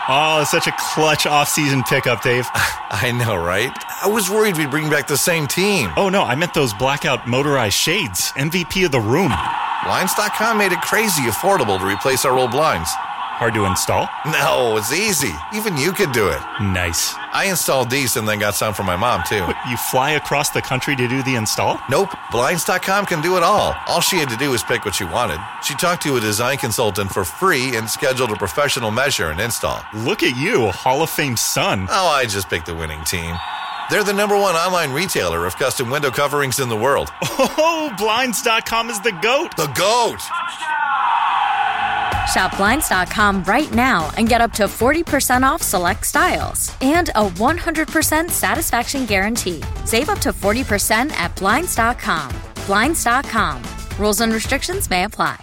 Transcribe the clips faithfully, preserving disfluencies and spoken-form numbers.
Oh, such a clutch off-season pickup, Dave. I know, right? I was worried we'd bring back the same team. Oh, no, I meant those blackout motorized shades. M V P of the room. Blinds dot com made it crazy affordable to replace our old blinds. Hard to install? No, it's easy. Even you could do it. Nice. I installed these and then got some for my mom, too. What, you fly across the country to do the install? Nope. Blinds dot com can do it all. All she had to do was pick what she wanted. She talked to a design consultant for free and scheduled a professional measure and install. Look at you, Hall of Fame son. Oh, I just picked the winning team. They're the number one online retailer of custom window coverings in the world. Oh, Blinds dot com is the GOAT. The GOAT! Shop Blinds dot com right now and get up to forty percent off select styles and a one hundred percent satisfaction guarantee. Save up to forty percent at Blinds dot com. Blinds dot com. Rules and restrictions may apply.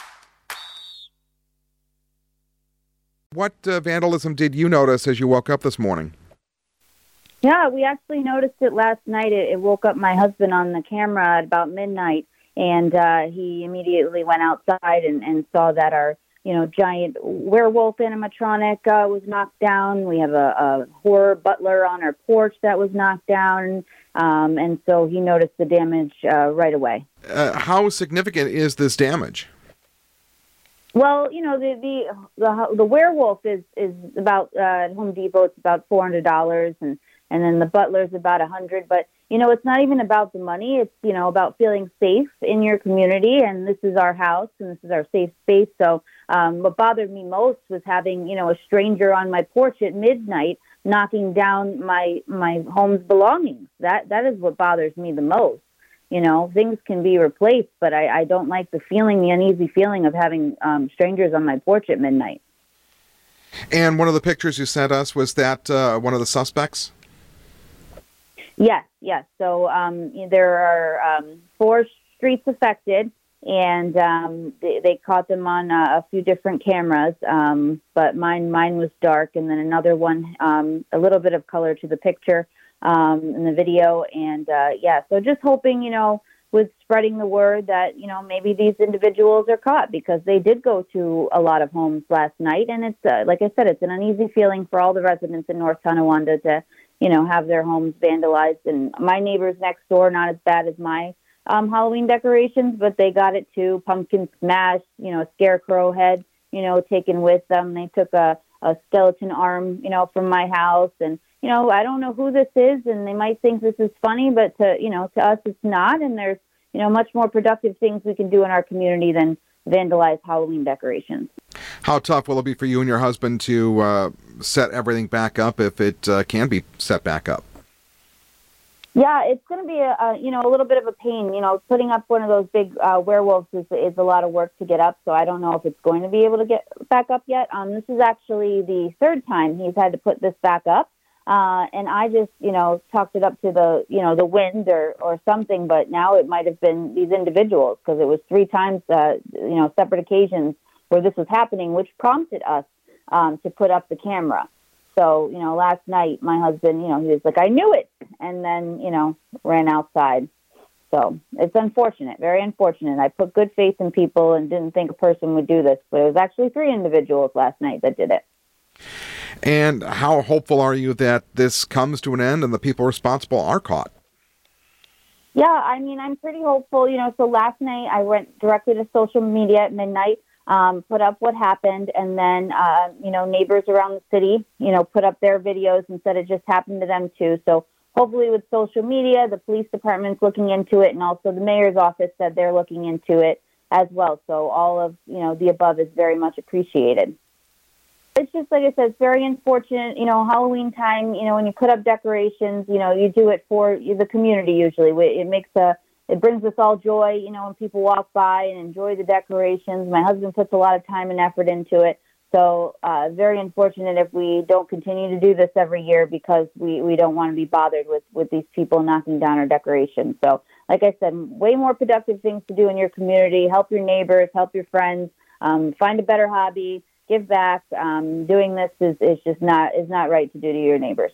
What uh, vandalism did you notice as you woke up this morning? Yeah, we actually noticed it last night. It, it woke up my husband on the camera at about midnight, and uh, he immediately went outside and, and saw that our, you know, giant werewolf animatronic uh, was knocked down. We have a, a horror butler on our porch that was knocked down, um, and so he noticed the damage uh, right away. Uh, how significant is this damage? Well, you know, the the the, the werewolf is is about uh, at Home Depot. It's about four hundred dollars, and and then the butler's about a hundred. But you know, it's not even about the money. It's, you know, about feeling safe in your community, and this is our house, and this is our safe space. So, um, what bothered me most was having, you know, a stranger on my porch at midnight knocking down my my home's belongings. That that is what bothers me the most. You know, things can be replaced, but I, I don't like the feeling, the uneasy feeling of having um, strangers on my porch at midnight. And one of the pictures you sent us, was that uh, one of the suspects? Yes, yes. So um, there are um, four streets affected, and um, they, they caught them on uh, a few different cameras, um, but mine mine was dark, and then another one, um, a little bit of color to the picture. Um, in the video, and uh, yeah, so just hoping, you know, with spreading the word that, you know, maybe these individuals are caught, because they did go to a lot of homes last night, and it's, uh, like I said, it's an uneasy feeling for all the residents in North Tonawanda to, you know, have their homes vandalized. And my neighbors next door, not as bad as my um, Halloween decorations, but they got it too. Pumpkin smash, you know, a scarecrow head, you know, taken with them. They took a, a skeleton arm, you know, from my house, and you know, I don't know who this is, and they might think this is funny, but to, you know, to us it's not, and there's, you know, much more productive things we can do in our community than vandalize Halloween decorations. How tough will it be for you and your husband to uh, set everything back up, if it uh, can be set back up? Yeah, it's going to be, a, a, you know, a little bit of a pain. You know, putting up one of those big uh, werewolves is, is a lot of work to get up, so I don't know if it's going to be able to get back up yet. Um, this is actually the third time he's had to put this back up. Uh, and I just, you know, talked it up to the, you know, the wind or, or something, but now it might have been these individuals, because it was three times, uh, you know, separate occasions where this was happening, which prompted us um, to put up the camera. So, you know, last night, my husband, you know, he was like, I knew it, and then, you know, ran outside. So it's unfortunate, very unfortunate. I put good faith in people and didn't think a person would do this, but it was actually three individuals last night that did it. And how hopeful are you that this comes to an end and the people responsible are caught? Yeah, I mean, I'm pretty hopeful. You know, so last night I went directly to social media at midnight, um, put up what happened, and then, uh, you know, neighbors around the city, you know, put up their videos and said it just happened to them too. So hopefully with social media, the police department's looking into it, and also the mayor's office said they're looking into it as well. So all of, you know, the above is very much appreciated. It's just, like I said, it's very unfortunate, you know, Halloween time, you know, when you put up decorations, you know, you do it for the community usually. It makes a, it brings us all joy, you know, when people walk by and enjoy the decorations. My husband puts a lot of time and effort into it. So uh, very unfortunate if we don't continue to do this every year, because we, we don't want to be bothered with, with these people knocking down our decorations. So, like I said, way more productive things to do in your community. Help your neighbors, help your friends, um, find a better hobby. Give back. Um, doing this is, is just not is not right to do to your neighbors.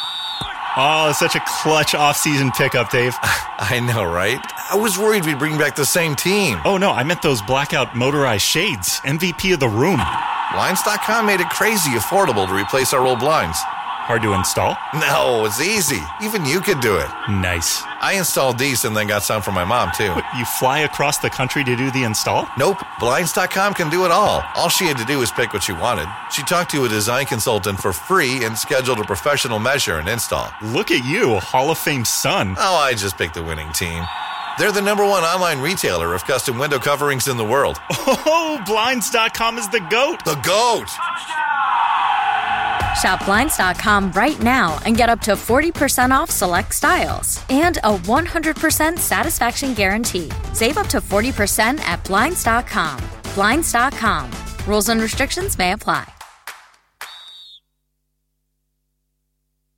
Oh, such a clutch off-season pickup, Dave. I know, right? I was worried we'd bring back the same team. Oh, no, I meant those blackout motorized shades. M V P of the room. Blinds dot com made it crazy affordable to replace our old blinds. Hard to install? No, it's easy. Even you could do it. Nice. I installed these and then got some for my mom, too. What, you fly across the country to do the install? Nope. Blinds dot com can do it all. All she had to do was pick what she wanted. She talked to a design consultant for free and scheduled a professional measure and install. Look at you, Hall of Fame son. Oh, I just picked the winning team. They're the number one online retailer of custom window coverings in the world. Oh, Blinds dot com is the GOAT. The GOAT! Shop Blinds dot com right now and get up to forty percent off select styles and a one hundred percent satisfaction guarantee. Save up to forty percent at Blinds dot com. Blinds dot com. Rules and restrictions may apply.